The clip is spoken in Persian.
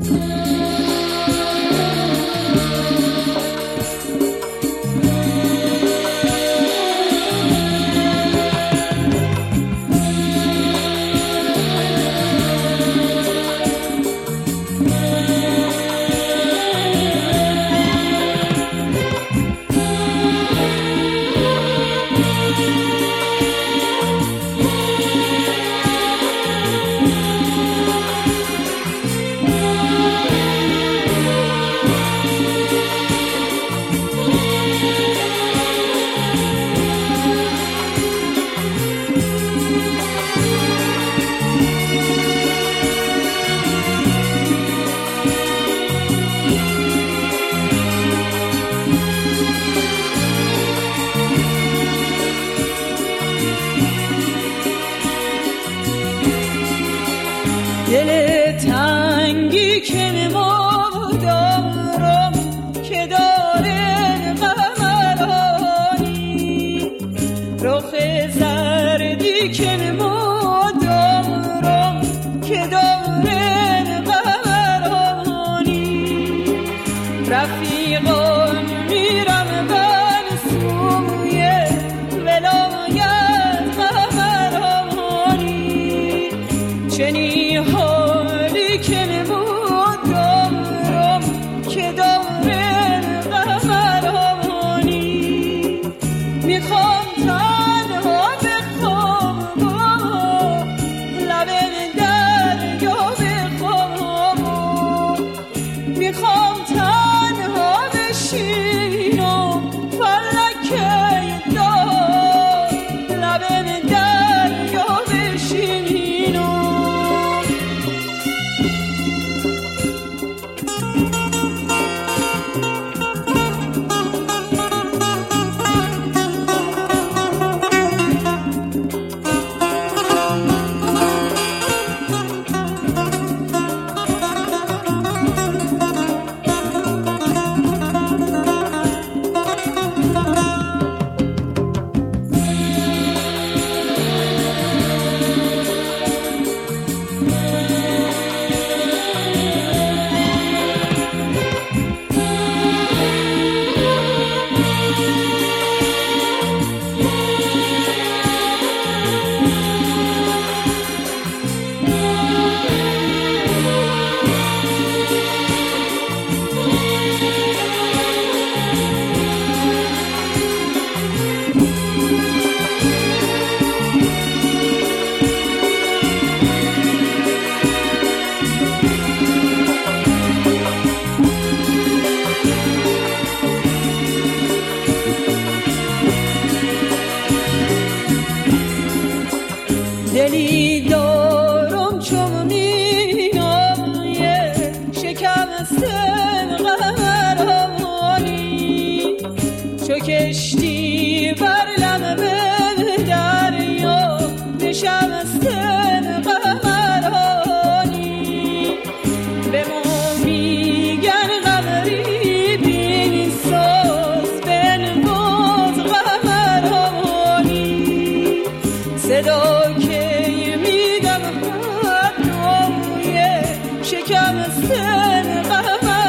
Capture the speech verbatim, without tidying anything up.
دل تنگی که مادارم که داره قمرانی، رخ زردی که مادارم که داره قمرانی، رفیقان میرم بر سوی ولایت قمرانی، چنین حالی که مادارم که داره قمرانی، میخوام تنها بخوابم لب دریا بخوابم، میخوام تنها بشینم فلک دار لب دریا بشینم. دلی دارم چون مینای شکمستن قمرانی، چو کشتی بر لب دریا نشستن قمرانی، به ما میگن قمری بین ساز بنواز قمرانی، صدا شکم سن قمر